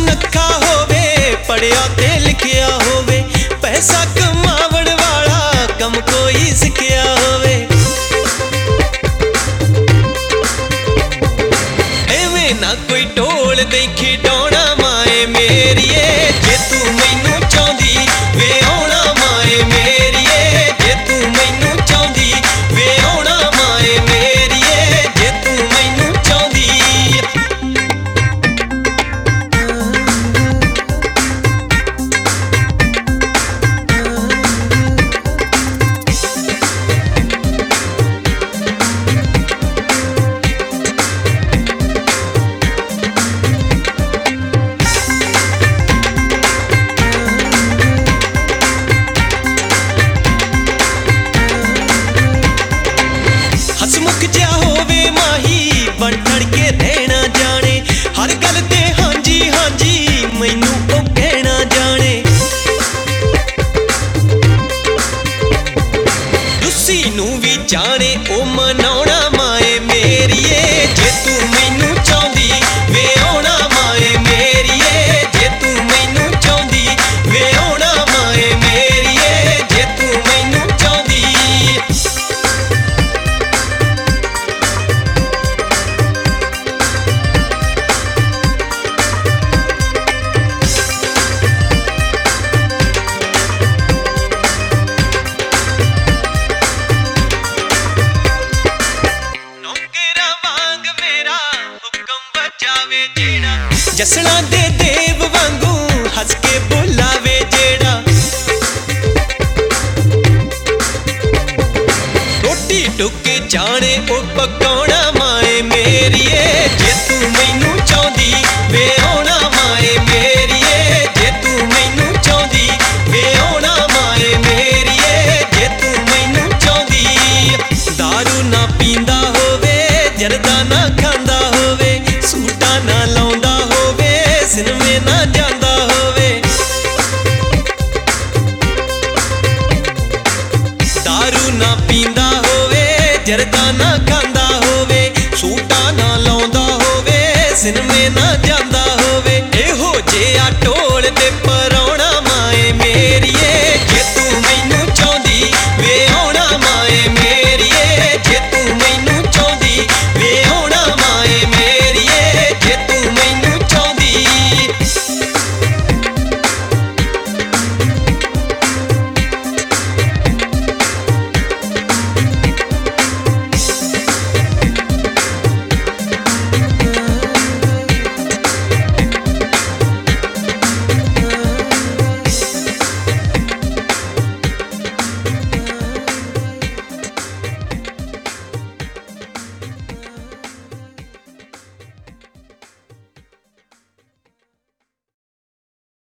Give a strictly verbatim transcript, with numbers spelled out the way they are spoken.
सुनखा होवे, पढ़िया ते लिखिया होवे, पैसा कमावण वाला कम कोई सिखिया होवे। एवें ना कोई ढोल दे खिडौना माए मेरिए, जे तू मैनू चाहुंदी वे आउणा माए मेरिए, जे तू मैनू चाहुंदी वे आउणा माए मेरिए, जे तू मैनू चाहुंदी। हसमुख जा होवे माही, बन ठड़ के रहना जाने, हर गल ते हांजी हांजी मैनू ओ कहना जाने। रुस्सी नू भी जाने ओ मनाउणा माए मेरिए, जे तू मैनू चाहुंदी वे आउणा माए मेरिए, जे तू मैनू चाहुंदी वे आउणा माए मेरिए, जे तू मैनू चाहुंदी। जसना दे देव वांगू हस के बुलावे जेड़ा, रोटी टुक जाने ओ पकाउणा माए मेरिए, जे तू मैनू चाहुंदी वे आउणा माए मेरिए, जे तू मैनू चाहुंदी वे आउणा माए मेरिए, जे तू मैनू चाहुंदी। दारू ना पींदा होवे, जरदा ना खांदा होवे, सूटा ना लाउंदा होवे, सिनेमे ना जांदा होवे। दारू ना पींदा होवे, जरदा ना खांदा होवे, सूटा ना लाउंदा होवे, सिनेमे ना